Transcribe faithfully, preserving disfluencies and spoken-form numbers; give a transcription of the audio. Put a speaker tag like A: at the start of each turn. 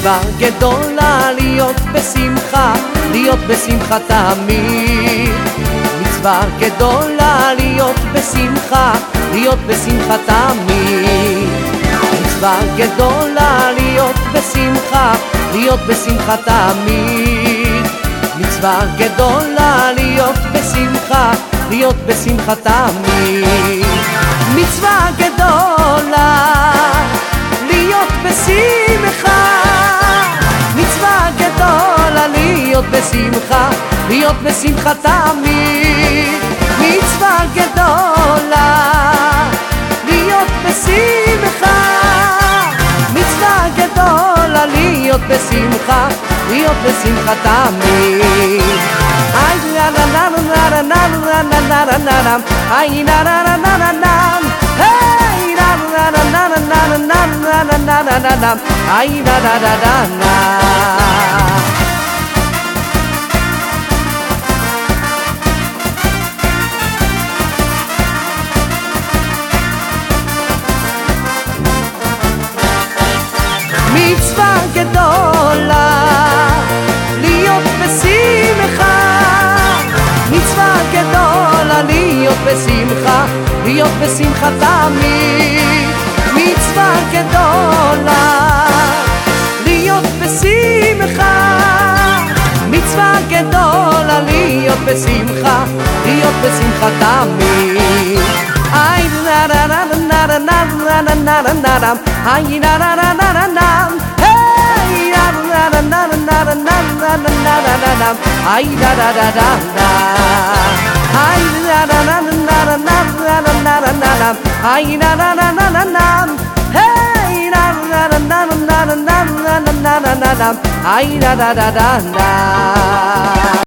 A: מצווה גדולה להיות בשמחה, להיות בשמחה תמיד. מצווה גדולה להיות בשמחה, להיות בשמחה תמיד. מצווה גדולה להיות בשמחה, להיות בשמחה תמיד. מצווה גדולה להיות בשמחה, להיות בשמחה תמיד. מצווה גדולה להיות בשמחה, מצווה גדולה להיות בשמחה, להיות בשמחה תמיד. מצווה גדולה להיות בשמחה, מצווה גדולה להיות בשמחה, להיות בשמחה תמיד. איי נה נה נה נה נה נה נה נה נה נה נה, איי נה נה נה נה נה נה, היי נה נה נה נה נה נה נה נה נה נה נה נה, איי נה נה נה נה נה. מצווה גדולה להיות בשמחה, מצווה גדולה להיות בשמחה, להיות בשמחה תמיד. מצווה גדולה להיות בשמחה, מצווה גדולה להיות בשמחה, להיות בשמחה תמיד. איי נה נה נה נה נה נה נה נה נה נה, איי נה נה נה נה נה נה, היי נה נה נה נה נה נה נה נה נה נה, איי נה נה נה נה נה, איי נה נה נה נה נה נה נה נה נה, איי נה נה נה נה נה נה, היי נה נה נה נה נה נה נה נה נה נה נה, איי נה נה נה נה נה.